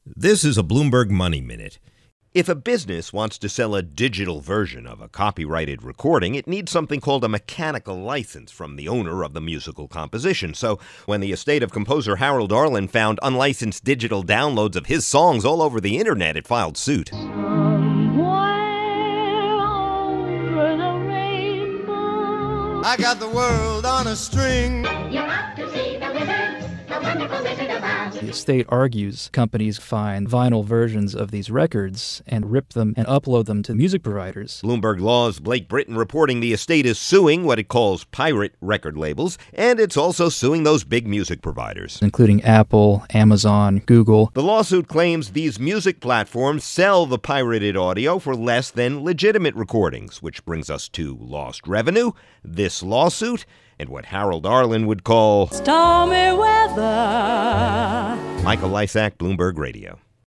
This is a Bloomberg Money Minute. If a business wants to sell a digital version of a copyrighted recording, it needs something called a mechanical license from the owner of the musical composition. So when the estate of composer Harold Arlen found unlicensed digital downloads of his songs all over the internet, it filed suit. I got the world on a string. You're out to see the wizard, the wonderful Wizard of Oz. The estate argues companies find vinyl versions of these records and rip them and upload them to music providers. Bloomberg Law's Blake Britton reporting the estate is suing what it calls pirate record labels, and it's also suing those big music providers, Including Apple, Amazon, Google. The lawsuit claims these music platforms sell the pirated audio for less than legitimate recordings, which brings us to lost revenue, this lawsuit, and what Harold Arlen would call stormy weather. Michael Lysak, Bloomberg Radio.